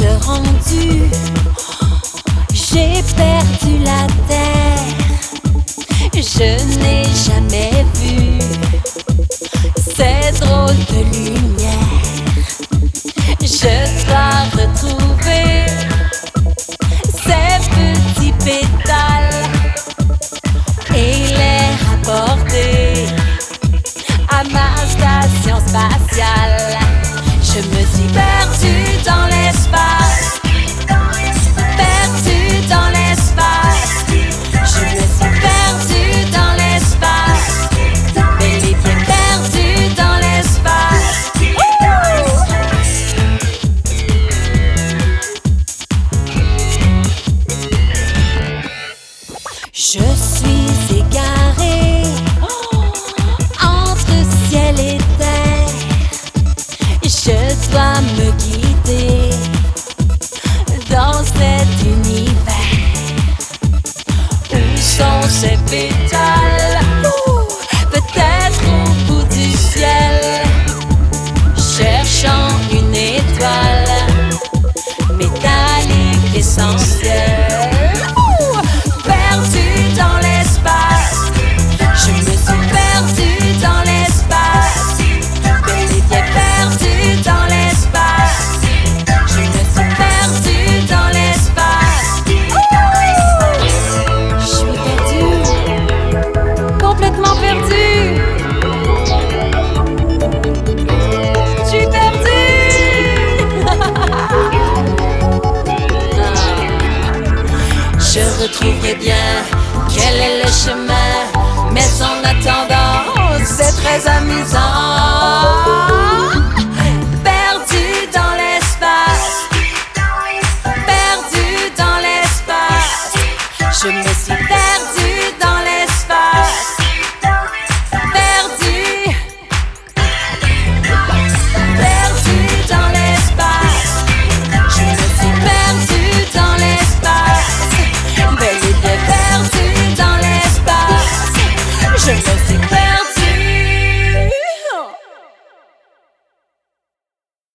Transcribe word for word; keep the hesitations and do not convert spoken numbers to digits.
voyage rendu, j'ai perdu la terre. Je n'ai jamais vu ces drôles de lumière. Je dois retrouver ces petits pétales et les rapporter à ma station spatiale. Je me suis perdue dans l'espace, perdue dans l'espace. Je me suis perdue dans l'espace, bel et bien perdue dans l'espace. Je suis égarée entre ciel et terre. Je dois me guider dans cet univers. Où sont ces pétales? Ouh, peut-être au bout du ciel, cherchant une étoile métallique essentielle. Ouh, perdue dans l'espace, je me suis perdue dans l'espace, bel et bien perdue dans l'espace. Je me suis perdue dans l'espace. Je suis perdue, complètement perdue. Je suis perdue. Je retrouverai bien quel est le chemin, mais en attendant, c'est très amusant.